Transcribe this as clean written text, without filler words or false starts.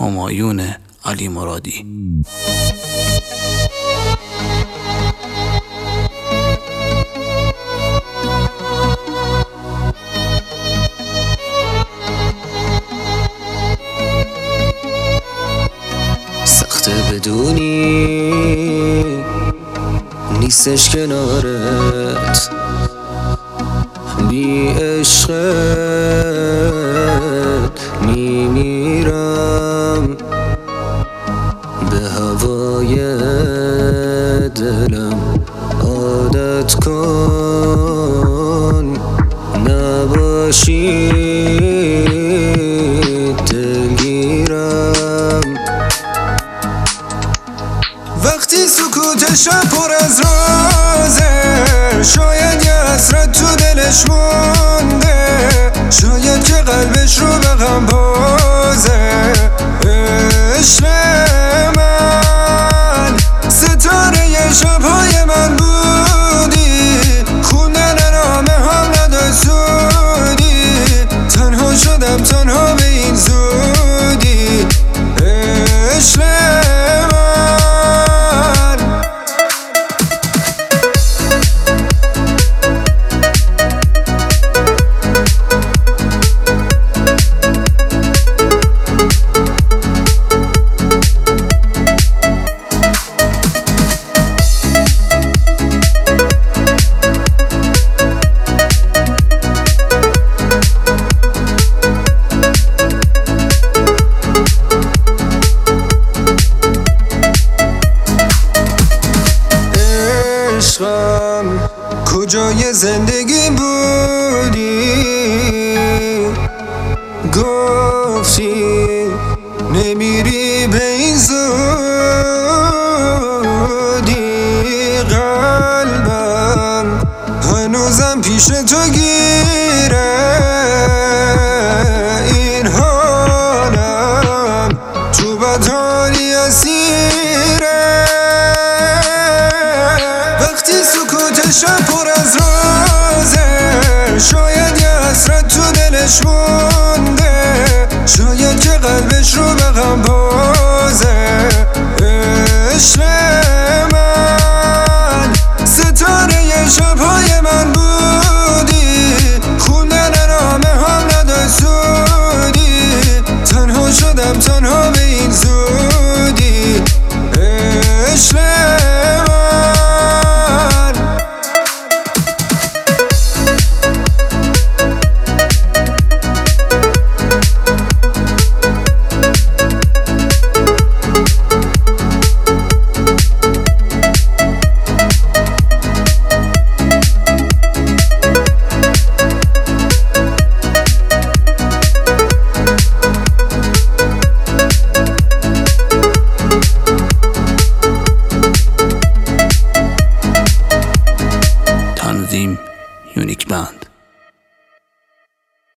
همایون علی مرادی. سخته بدونی نیستش کنارت، بی عشقت میمیرم، به هوای دلم عادت کن، نباشی دلگیرم. وقتی سکوت شب پر از رازه، شاید یه حسرت تو دلش مونده، شاید که قلبش رو به غم بازه. عشق من ستاره ی شبهای من بودی، خوندن نامه هم نداشت سودی، تنها شدم تنها به این زودی. عشق کجای زندگی بودی، گفتی نمیری به این زودی، قلبم هنوزم پیش تو گیره، این حالم تو بدحالی اسیره. وقتی سکوت شب پر از رازه، شاید یه حسرت تو دلش مونده، شاید که قلبش رو به غم بازه. عشق من ستاره ی شبهای من بودی، خوندن نامه هم نداشت سودی، تنها شدم تنها